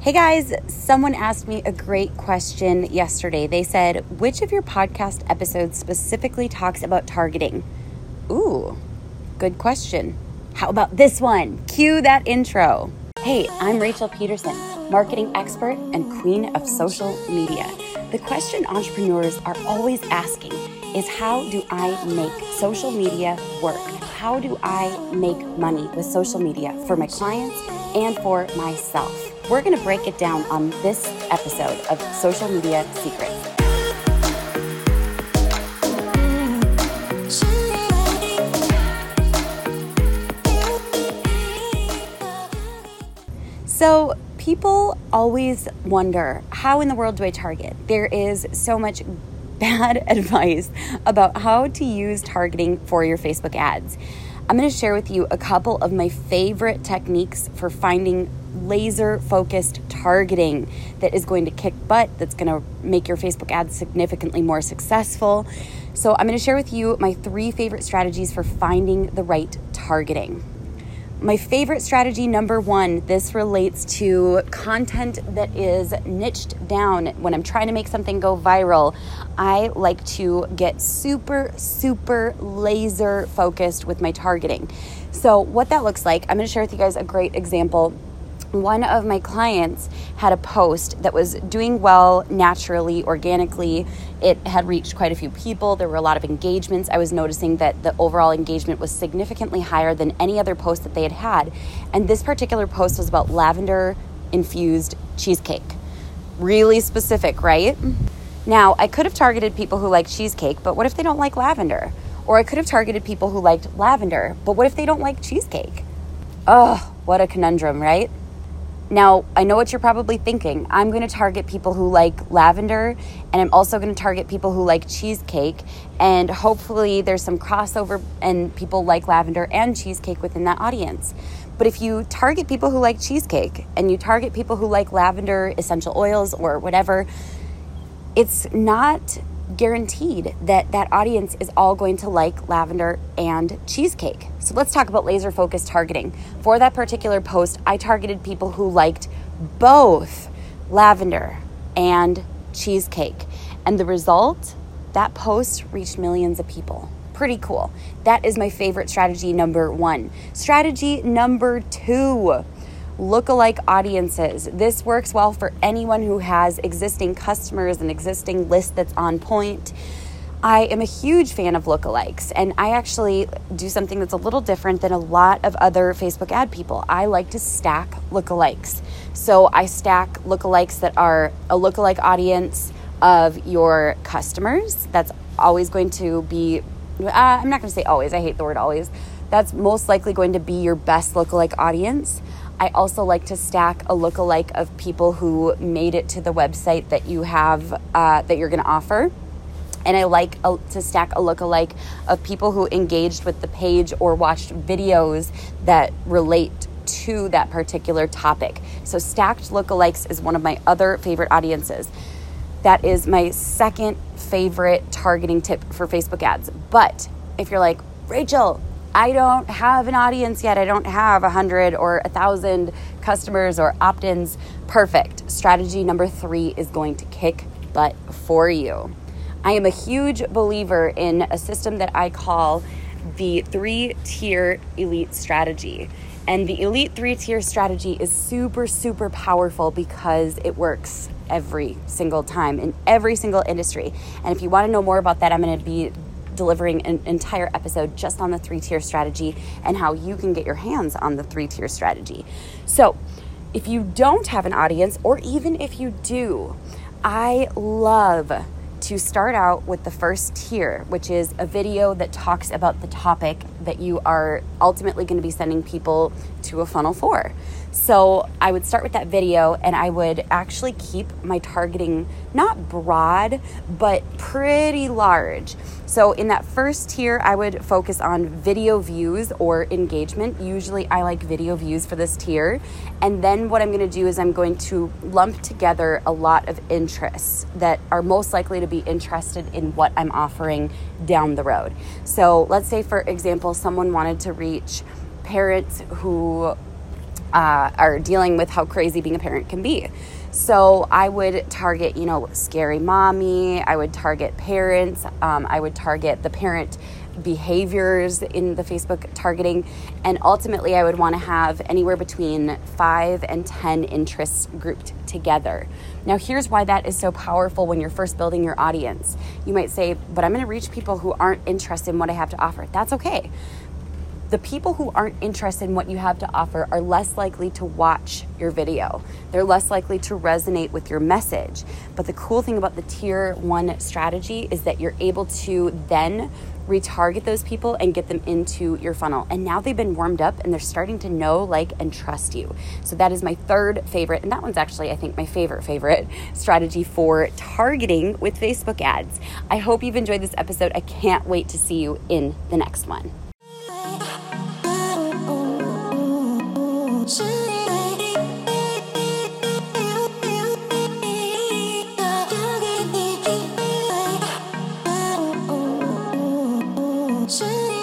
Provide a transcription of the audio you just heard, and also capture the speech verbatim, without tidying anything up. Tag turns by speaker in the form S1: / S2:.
S1: Hey guys, someone asked me a great question yesterday. They said, which of your podcast episodes specifically talks about targeting? Ooh, good question. How about this one? Cue that intro. Hey, I'm Rachel Peterson, marketing expert and queen of social media. The question entrepreneurs are always asking is, how do I make social media work? How do I make money with social media for my clients and for myself? We're going to break it down on this episode of Social Media Secrets. So people always wonder, how in the world do I target? There is so much bad advice about how to use targeting for your Facebook ads. I'm going to share with you a couple of my favorite techniques for finding laser-focused targeting that is going to kick butt, that's going to make your Facebook ads significantly more successful. So I'm going to share with you my three favorite strategies for finding the right targeting. My favorite strategy, number one, this relates to content that is niched down. When I'm trying to make something go viral, I like to get super, super laser focused with my targeting. So what that looks like, I'm going to share with you guys a great example. One of my clients had a post that was doing well naturally, organically. It had reached quite a few people. There were a lot of engagements. I was noticing that the overall engagement was significantly higher than any other post that they had had. And this particular post was about lavender-infused cheesecake. Really specific, right? Now, I could have targeted people who like cheesecake, but what if they don't like lavender? Or I could have targeted people who liked lavender, but what if they don't like cheesecake? Oh, what a conundrum, right? Now, I know what you're probably thinking. I'm going to target people who like lavender, and I'm also going to target people who like cheesecake, and hopefully there's some crossover and people like lavender and cheesecake within that audience. But if you target people who like cheesecake and you target people who like lavender essential oils or whatever, it's not guaranteed that that audience is all going to like lavender and cheesecake. So let's talk about laser focused targeting. For that particular post, I targeted people who liked both lavender and cheesecake. And the result, that post reached millions of people. Pretty cool. That is my favorite strategy number one. Strategy number two, lookalike audiences. This works well for anyone who has existing customers and existing list that's on point. I am a huge fan of lookalikes, and I actually do something that's a little different than a lot of other Facebook ad people. I like to stack lookalikes. So I stack lookalikes that are a lookalike audience of your customers. That's always going to be, uh, I'm not going to say always, I hate the word always. That's most likely going to be your best lookalike audience. I also like to stack a lookalike of people who made it to the website that you have, uh, that you're going to offer. And I like a, to stack a lookalike of people who engaged with the page or watched videos that relate to that particular topic. So stacked lookalikes is one of my other favorite audiences. That is my second favorite targeting tip for Facebook ads. But if you're like, Rachel, I don't have an audience yet. I don't have a hundred or a thousand customers or opt-ins. Perfect. Strategy number three is going to kick butt for you. I am a huge believer in a system that I call the three-tier elite strategy. And the elite three-tier strategy is super, super powerful because it works every single time in every single industry. And if you want to know more about that, I'm going to be delivering an entire episode just on the three-tier strategy and how you can get your hands on the three-tier strategy. So if you don't have an audience, or even if you do, I love to start out with the first tier, which is a video that talks about the topic that you are ultimately going to be sending people to a funnel for. So I would start with that video, and I would actually keep my targeting not broad, but pretty large. So in that first tier, I would focus on video views or engagement. Usually I like video views for this tier. And then what I'm going to do is I'm going to lump together a lot of interests that are most likely to be interested in what I'm offering down the road. So let's say, for example, someone wanted to reach parents who uh, are dealing with how crazy being a parent can be. So I would target, you know, scary mommy. I would target parents. Um, I would target the parent behaviors in the Facebook targeting. And ultimately, I would want to have anywhere between five and ten interests grouped together. Now, here's why that is so powerful when you're first building your audience. You might say, but I'm going to reach people who aren't interested in what I have to offer. That's okay. The people who aren't interested in what you have to offer are less likely to watch your video. They're less likely to resonate with your message. But the cool thing about the tier one strategy is that you're able to then retarget those people and get them into your funnel. And now they've been warmed up and they're starting to know, like, and trust you. So that is my third favorite. And that one's actually, I think, my favorite, favorite strategy for targeting with Facebook ads. I hope you've enjoyed this episode. I can't wait to see you in the next one.
S2: Shit.